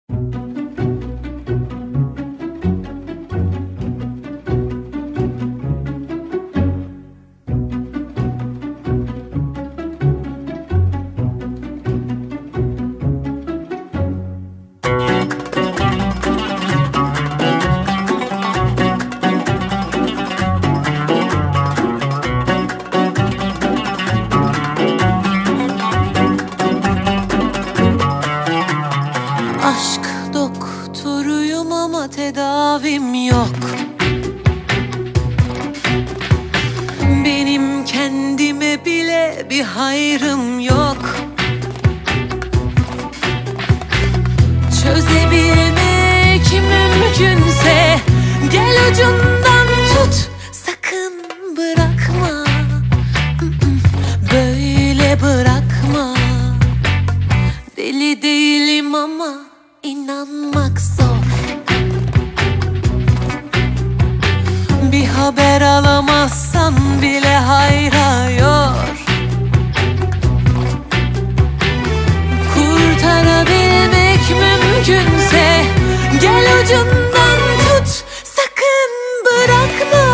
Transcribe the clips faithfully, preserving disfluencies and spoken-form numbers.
Aşk doktoruyum ama tedavim yok. Benim kendime bile bir hayrım yok. Çözebilmek mümkünse gel ucundan tut, sakın bırakma, böyle bırakma. Deli değilim ama İnanmak zor. Bir haber alamazsan bile hayra yor. Kurtarabilmek mümkünse gel ucundan tut, sakın bırakma.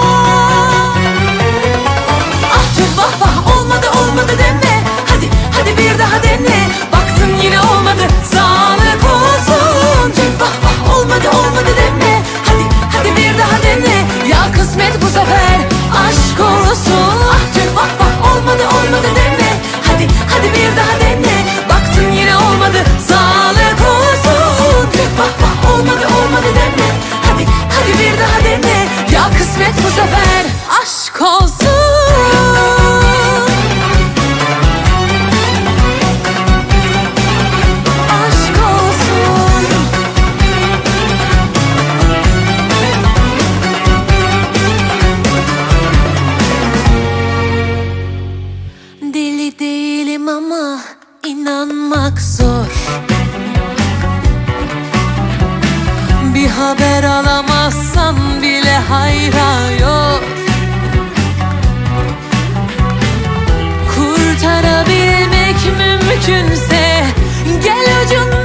Ah tüh vah vah, olmadı olmadı deme. Hadi hadi bir daha dene. Baktın yine olmadı, sağlık olsun. Tüh vah vah, olmadı olmadı deme. Hadi hadi bir daha dene. Ya kısmet bu sefer aşk olsun. Ah tüh vah vah, olmadı olmadı deme. Hadi hadi bir daha dene. Baktın yine olmadı, sağlık olsun. Tüh vah vah, olmadı olmadı deme. Hadi hadi bir daha dene. Ya kısmet bu sefer aşk olsun. Deli değilim ama inanmak zor. Bir haber alamazsan bile hayra yor. Kurtarabilmek mümkünse gel ucundan